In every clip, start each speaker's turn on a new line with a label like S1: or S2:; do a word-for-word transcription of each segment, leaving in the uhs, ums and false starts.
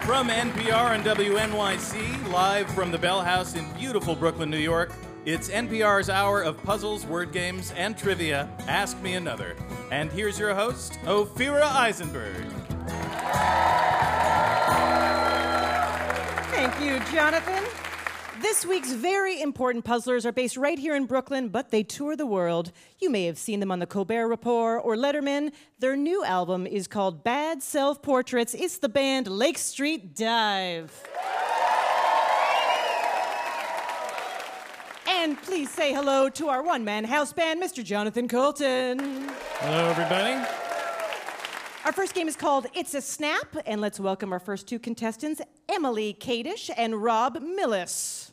S1: From N P R and W N Y C, live from the Bell House in beautiful Brooklyn, New York, it's N P R's hour of puzzles, word games, and trivia, Ask Me Another. And here's your host, Ophira Eisenberg.
S2: Thank you, Jonathan. This week's very important puzzlers are based right here in Brooklyn, but they tour the world. You may have seen them on the Colbert Report or Letterman. Their new album is called Bad Self-Portraits. It's the band Lake Street Dive. And please say hello to our one-man house band, Mister Jonathan Colton.
S1: Hello, everybody.
S2: Our first game is called It's a Snap, and let's welcome our first two contestants, Emily Kadish and Rob Millis.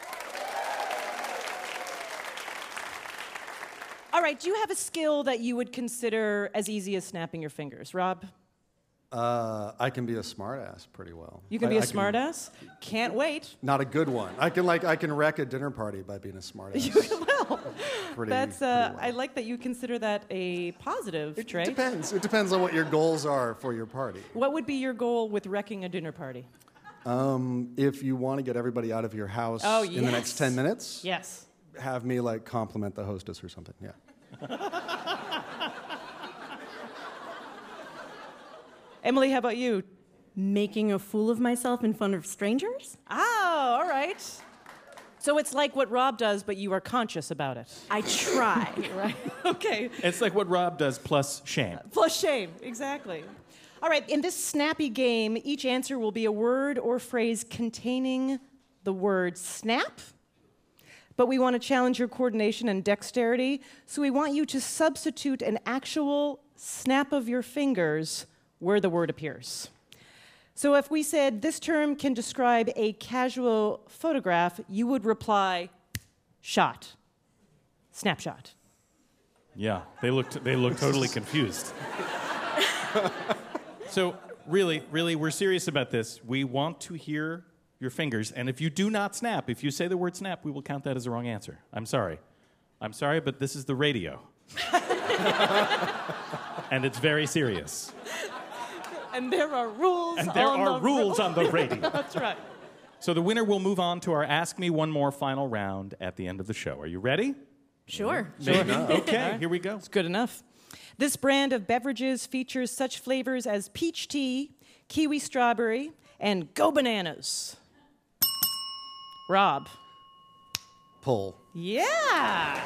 S2: All right, do you have a skill that you would consider as easy as snapping your fingers? Rob?
S3: Uh, I can be a smartass pretty well.
S2: You can
S3: I,
S2: be a
S3: I
S2: smartass?
S3: Can,
S2: Can't wait.
S3: Not a good one. I can like I can wreck a dinner party by being a smartass.
S2: You will.
S3: Pretty,
S2: That's. Uh,
S3: pretty well.
S2: I like that you consider that a positive
S3: It
S2: trait.
S3: depends. It depends on what your goals are for your party.
S2: What would be your goal with wrecking a dinner party?
S3: Um, if you want to get everybody out of your house
S2: Oh,
S3: in the next
S2: yes.
S3: ten minutes,
S2: Yes.
S3: have me like compliment the hostess or something. Yeah.
S2: Emily, how about you?
S4: Making a fool of myself in front of strangers?
S2: Oh, all right. So it's like what Rob does, but you are conscious about it.
S4: I try.
S2: Right? Okay.
S1: It's like what Rob does plus shame.
S2: Plus shame, exactly. All right, in this snappy game, each answer will be a word or phrase containing the word snap. But we want to challenge your coordination and dexterity, so we want you to substitute an actual snap of your fingers where the word appears. So if we said this term can describe a casual photograph, you would reply, shot, snapshot.
S1: Yeah, they looked they looked totally confused. So, really, really, we're serious about this. We want to hear your fingers, and if you do not snap, if you say the word snap, we will count that as a wrong answer. I'm sorry. I'm sorry, but this is the radio. And it's very serious.
S2: And there are rules
S1: And there
S2: on
S1: are
S2: the
S1: rules on the radio.
S2: That's right.
S1: So the winner will move on to our Ask Me One More final round at the end of the show. Are you ready?
S4: Sure.
S1: Okay, here we go.
S2: It's good enough. This brand of beverages features such flavors as peach tea, kiwi strawberry, and go bananas. Rob.
S3: Pull.
S2: Yeah.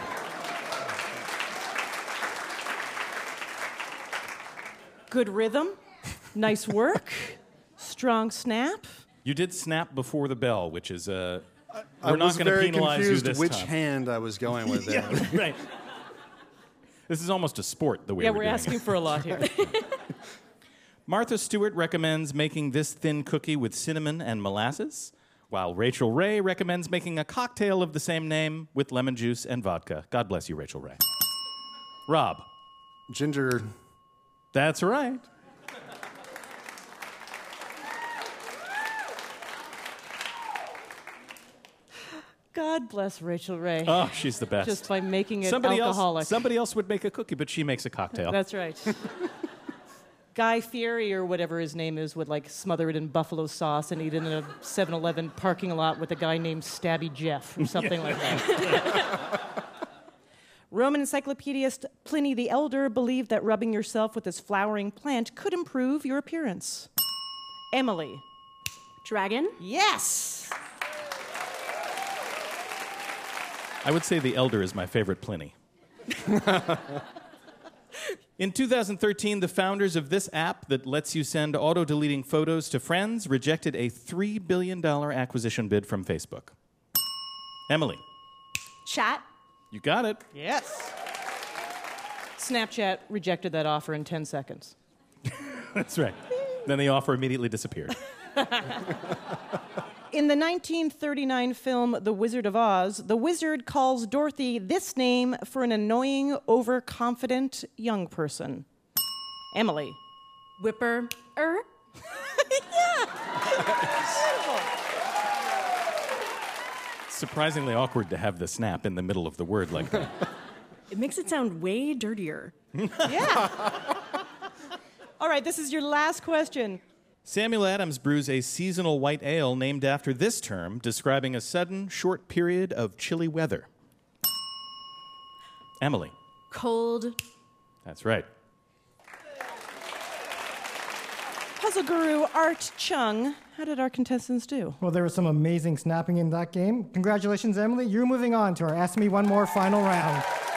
S2: Good rhythm. Nice work. Strong snap.
S1: You did snap before the bell, which is uh,
S3: I
S1: we're not
S3: was
S1: going to
S3: very
S1: penalize you
S3: confused
S1: this
S3: which
S1: time.
S3: hand I was going with there.
S1: Yeah, right. This is almost a sport, the way
S2: Yeah,
S1: we're,
S2: we're
S1: doing
S2: asking
S1: it.
S2: for a lot here.
S1: Martha Stewart recommends making this thin cookie with cinnamon and molasses, while Rachel Ray recommends making a cocktail of the same name with lemon juice and vodka. God bless you, Rachel Ray. Rob.
S3: Ginger.
S1: That's right.
S2: God bless Rachel Ray.
S1: Oh, she's the best.
S2: Just by making it
S1: somebody
S2: alcoholic.
S1: Else, somebody else would make a cookie, but she makes a cocktail.
S2: That's right. Guy Fieri or whatever his name is would like smother it in buffalo sauce and eat it in a seven eleven parking lot with a guy named Stabby Jeff or something like that. Roman encyclopedist Pliny the Elder believed that rubbing yourself with this flowering plant could improve your appearance. Emily.
S4: Dragon?
S2: Yes!
S1: I would say the Elder is my favorite Pliny. In two thousand thirteen, the founders of this app that lets you send auto-deleting photos to friends rejected a three billion dollars acquisition bid from Facebook. Emily.
S4: Chat?
S1: You got it.
S2: Yes. Snapchat rejected that offer in ten seconds.
S1: That's right. Then the offer immediately disappeared.
S2: In the nineteen thirty-nine film The Wizard of Oz, the wizard calls Dorothy this name for an annoying, overconfident young person. Emily.
S4: Whipper? Er?
S1: Surprisingly awkward to have the snap in the middle of the word like that.
S4: It makes it sound way dirtier.
S2: Yeah. All right, this is your last question.
S1: Samuel Adams brews a seasonal white ale named after this term, describing a sudden, short period of chilly weather. Emily.
S4: Cold.
S1: That's right.
S2: Puzzle guru Art Chung, how did our contestants do?
S5: Well, there was some amazing snapping in that game. Congratulations, Emily. You're moving on to our Ask Me One More final round.